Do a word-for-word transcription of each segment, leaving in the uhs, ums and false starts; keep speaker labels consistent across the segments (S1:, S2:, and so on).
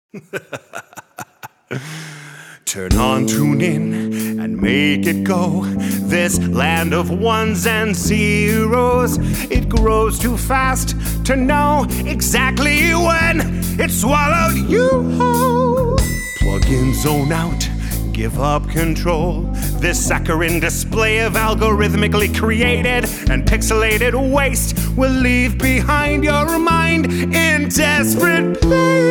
S1: Turn on, tune in, and make it go. This land of ones and zeros, it grows too fast to know exactly when it swallowed you whole. Plug in, zone out, give up control. This saccharine display of algorithmically created and pixelated waste will leave behind your mind in desperate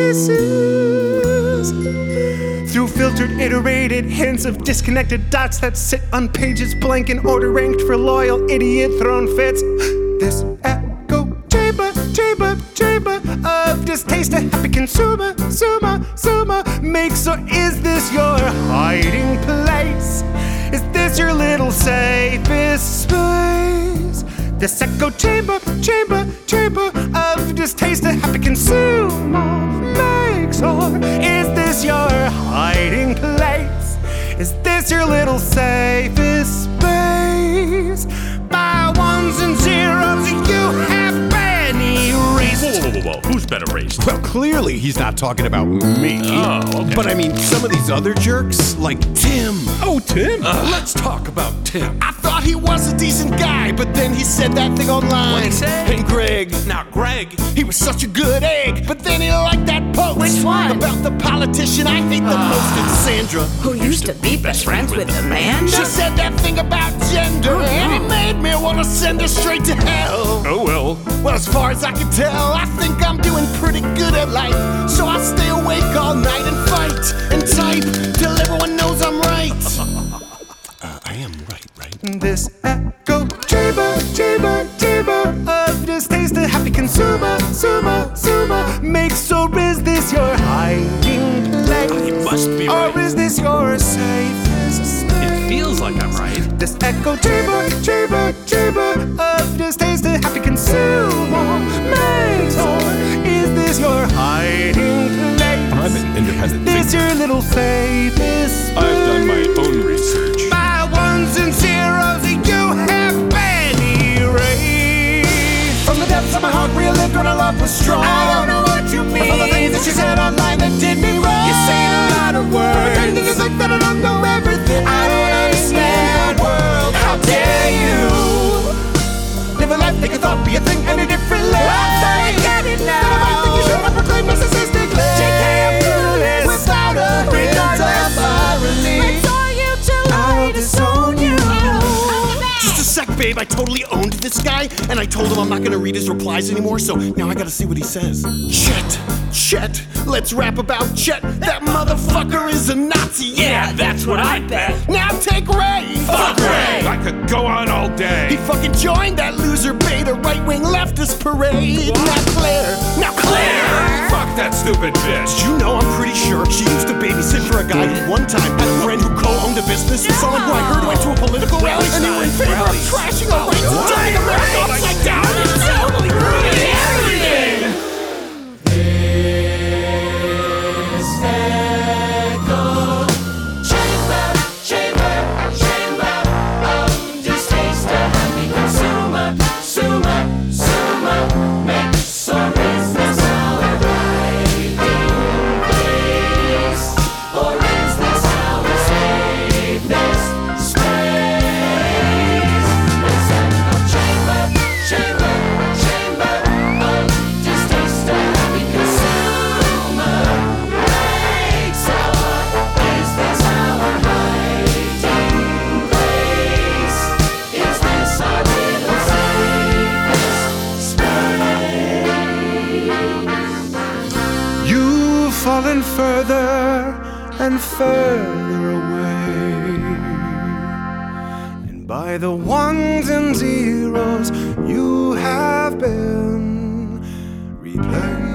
S1: places. Through filtered, iterated hints of disconnected dots that sit on pages blank in order ranked for loyal idiot thrown fits. This echo chamber, chamber, chamber of distaste a happy consumer, consumer, consumer makes. Or is this your hiding place? Is this your little safest space? This echo chamber, chamber, chamber of distaste a happy consumer makes. Or is this your hiding place? Is this your little safest space? By ones and zeros you have been erased.
S2: Whoa, whoa, whoa, whoa, who's been erased?
S3: Well, clearly he's not talking about me.
S2: Oh, okay.
S3: But I mean, some of these other jerks, like Tim.
S2: Oh, Tim?
S3: Uh, let's talk about Tim. I thought he was a decent guy, but then he said that thing online.
S2: What'd he say?
S3: And Greg, now Greg, he was such a good egg, but then he liked that post.
S4: Which one?
S3: About the politician I hate the most, it's Sandra.
S4: Who used to be best friends with Amanda?
S3: She said that thing about gender,
S4: Oh,
S3: and
S4: no.
S3: it made me want to send her straight to hell.
S2: Oh, well.
S3: Well, as far as I can tell, I think I'm doing pretty good at life. So I stay awake all night and fight and type till everyone knows I'm right. uh, I am right, right?
S1: This echo chamber, chamber, chamber of distaste a happy consumer, consumer, consumer makes. Or is this your hiding place?
S2: He must be right.
S1: Or is this your safest space?
S2: It feels like I'm right.
S1: This echo chamber, chamber, chamber of distaste a happy consumer makes. Or is this your hiding place?
S5: I'm an independent
S1: Is
S5: thinker.
S1: your little safest space?
S5: I've done my own research.
S1: By ones and zeros you have been erased. From the depths of my heart relived when our love was strong. I don't know what you mean. All the things that you said online that did me wrong. You're saying a lot of words. Pretending it's like that I don't know everything. I don't understand the world. How dare you live a life think a thought be a thing any differently? I get it now. I think you should have proclaimed narcissistically. J K, I'm clueless without a hint of irony. I will disown you.
S3: Just a sec, babe. I totally owned this guy, and I told him I'm not gonna read his replies anymore, so now I gotta see what he says. Chet, Chet, let's rap about Chet. That motherfucker is a Nazi, yeah,
S2: That's what I bet.
S3: Now take Ray.
S2: Fuck Ray! I could go on all
S3: He
S2: day.
S3: fucking joined that loser beta right-wing leftist parade. Now Claire, now Claire.
S2: Fuck that stupid bitch.
S3: Did you know I'm pretty sure she used to babysit for a guy who one time had a friend who co-owned a business with someone who I heard went to a political rally and they were in favor of trashing our rights and turning America upside down. It's totally ruining everything.
S1: You've fallen further and further away, and by the ones and zeros you have been replaced.